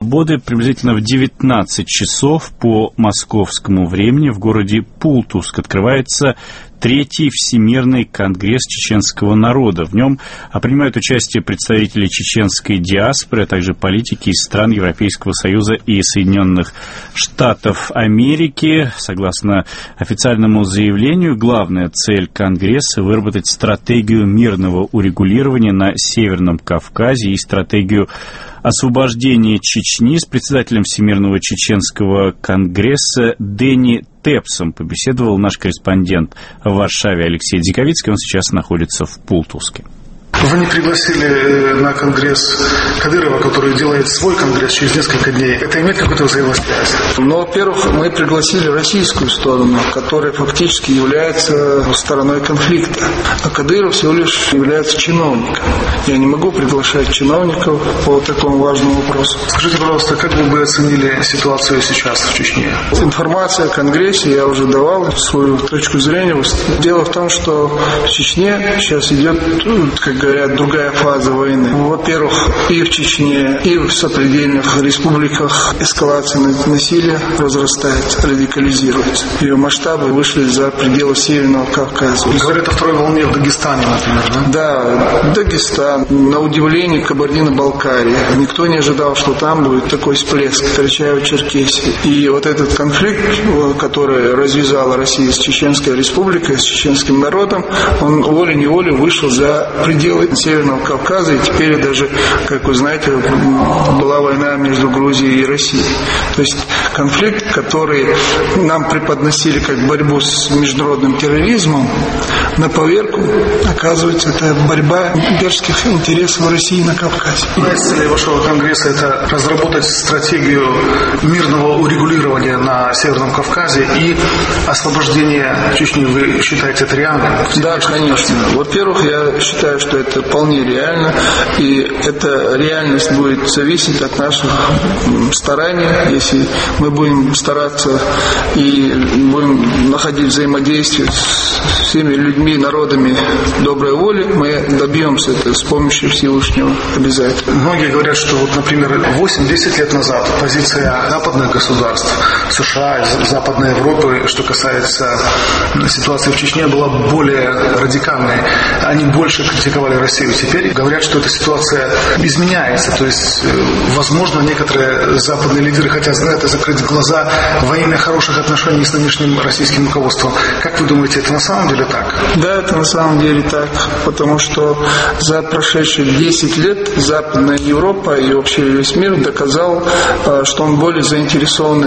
свободы приблизительно в 19 часов по московскому времени в городе Пултуск открывается Третий Всемирный конгресс чеченского народа. В нем принимают участие представители чеченской диаспоры, а также политики из стран Европейского Союза и Соединенных Штатов Америки. Согласно официальному заявлению, главная цель конгресса – выработать стратегию мирного урегулирования на Северном Кавказе и стратегию освобождения Чечни. С председателем Всемирного чеченского конгресса Дени Тепсом побеседовал наш корреспондент в Варшаве Алексей Диковицкий. Он сейчас находится в Пултуске. Вы не пригласили на конгресс Кадырова, который делает свой конгресс через несколько дней. Это имеет какую-то взаимосвязь? Ну, во-первых, мы пригласили российскую сторону, которая фактически является стороной конфликта. А Кадыров всего лишь является чиновником. Я не могу приглашать чиновников по такому важному вопросу. Скажите, пожалуйста, как вы бы оценили ситуацию сейчас в Чечне? Информация о конгрессе я уже давал свою точку зрения. Дело в том, что в Чечне сейчас идет, как говорят, другая фаза войны. Во-первых, и в Чечне, и в сопредельных республиках эскалация насилия разрастается, радикализируется. Ее масштабы вышли за пределы Северного Кавказа. Говорят о второй волне в Дагестане, например, да? Да, Дагестан. На удивление Кабардино-Балкария. Никто не ожидал, что там будет такой всплеск Карачаево-Черкесии. И вот этот конфликт, который развязала Россия с Чеченской республикой, с чеченским народом, он волей-неволей вышел за пределы Северного Кавказа, и теперь даже, как вы знаете, была война между Грузией и Россией. То есть конфликт, который нам преподносили как борьбу с международным терроризмом, на поверку, оказывается, это борьба имперских интересов России на Кавказе. Цель вашего конгресса – это разработать стратегию мирного урегулирования на Северном Кавказе и освобождение Чечни. Вы считаете это реальным? Да, конечно. Во-первых, я считаю, что это вполне реально, и эта реальность будет зависеть от наших стараний. Если мы будем стараться и будем находить взаимодействие с всеми людьми, народами доброй воли, мы добьемся это с помощью Всевышнего обязательно. Многие говорят, что, вот, например, 8-10 лет назад позиция западных государств, США, Западной Европы, что касается ситуации в Чечне, была более радикальной. Они больше критиковали Россию. Теперь говорят, что эта ситуация изменяется. То есть, возможно, некоторые западные лидеры хотят на это закрыть глаза во имя хороших отношений с нынешним российским руководством. Как вы думаете, это на самом деле так? Да, это на самом деле так. Потому что за прошедшие 10 лет Западная Европа и вообще весь мир доказал, что он более заинтересован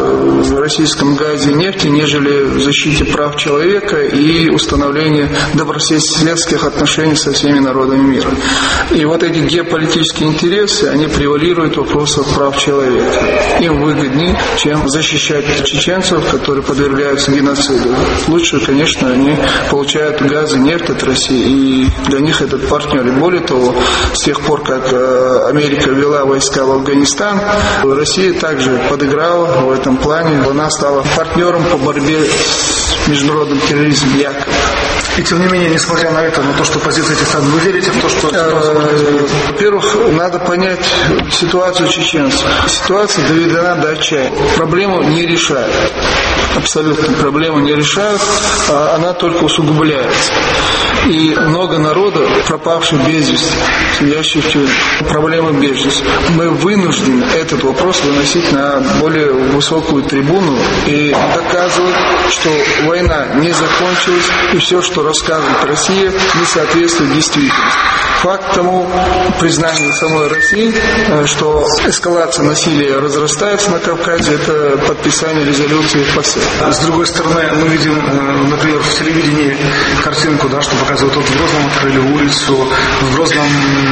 в российском газе и нефти, нежели в защите прав человека и установлении добрососедских отношений со всеми народами мира. И вот эти геополитические интересы, они превалируют в вопросах прав человека. Им выгоднее, чем защищать чеченцев, которые подвергаются геноциду. Лучше, конечно, они получают газ и нефть от России, и для них этот партнер. И более того, с тех пор, как Америка ввела войска в Афганистан, Россия также подыграла в этом плане. Она стала партнером по борьбе с международным терроризмом якобы. И тем не менее, несмотря на это, на то, что позиция этих стран, вы верите в то, что... Во-первых, надо понять ситуацию чеченцев. Ситуация доведена до отчаяния. Проблему не решают. Абсолютно проблему не решают, а она только усугубляется. И много народа, пропавших без вести, сидящих в тюрьме. Проблема беженцев. Мы вынуждены этот вопрос выносить на более высокую трибуну и доказывать, что война не закончилась, и все, что рассказывает Россия, не соответствует действительности. Факт тому признание самой России, что эскалация насилия разрастается на Кавказе, это подписание резолюции ФАСЕ. С другой стороны, мы видим, например, в телевидении картинку, да, что показывают, вот в Грозном открыли улицу, в Грозном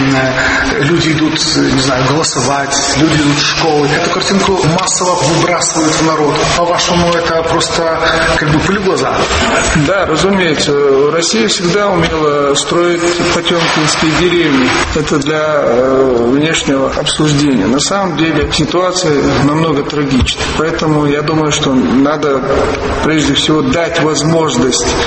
люди идут, не знаю, голосовать, люди идут в школы. Эту картинку массово выбрасывают в народ. По-вашему, это просто как бы пыль в глаза? Да, разумеется. Россия всегда умела строить потемкинские деревни. Это для внешнего обсуждения. На самом деле ситуация намного трагична. Поэтому я думаю, что надо прежде всего дать возможность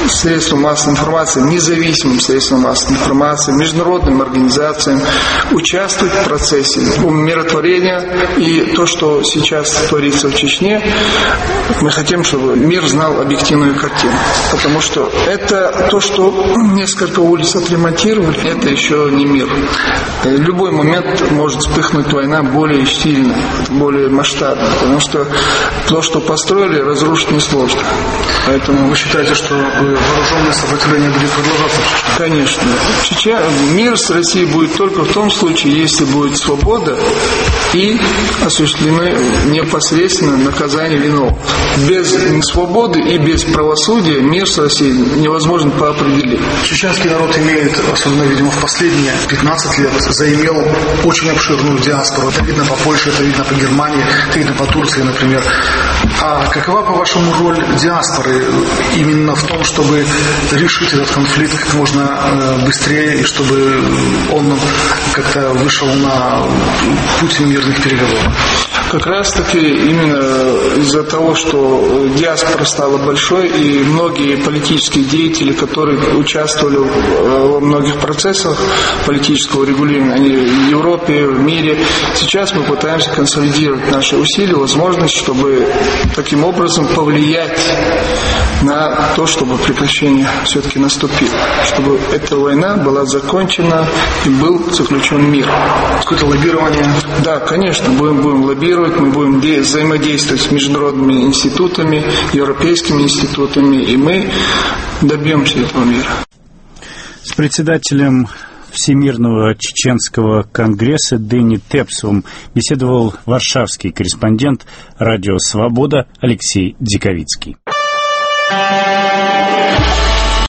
средствам массовой информации, независимым средствам массовой информации, международным организациям участвовать в процессе умиротворения. И то, что сейчас творится в Чечне, мы хотим, чтобы мир знал объективную картину. Потому что это то, что несколько улиц отремонтировали, это еще не мир. В любой момент может вспыхнуть война более сильная, более масштабная. Потому что то, что построили, разрушить несложно. Поэтому вы считаете, что вооруженное сопротивление будет продолжаться в Чечне? Конечно. Мир с Россией будет только в том случае, если будет свобода и осуществлены непосредственно наказание виновных. Без свободы и без правосудия мир с Россией невозможен по определению. Чеченский народ имеет, особенно, видимо, в последние 15 лет, заимел очень обширную диаспору. Это видно по Польше, это видно по Германии, это видно по Турции, например. А какова, по-вашему, роль диаспоры именно в том, чтобы решить этот конфликт как можно быстрее и чтобы он как-то вышел на путь мирных переговоров? Как раз таки именно из-за того, что диаспора стала большой, и многие политические деятели, которые участвовали во многих процессах политического регулирования, они в Европе, в мире, сейчас мы пытаемся консолидировать наши усилия, возможность, чтобы таким образом повлиять на то, чтобы прекращение все-таки наступило, чтобы эта война была закончена и был заключен мир. Какое-то лоббирование? Да, конечно, будем лоббировать, мы будем взаимодействовать с международными институтами, европейскими институтами, и мы добьемся этого мира. С председателем Всемирного чеченского конгресса Дени Тепсовым беседовал варшавский корреспондент «Радио Свобода» Алексей Диковицкий.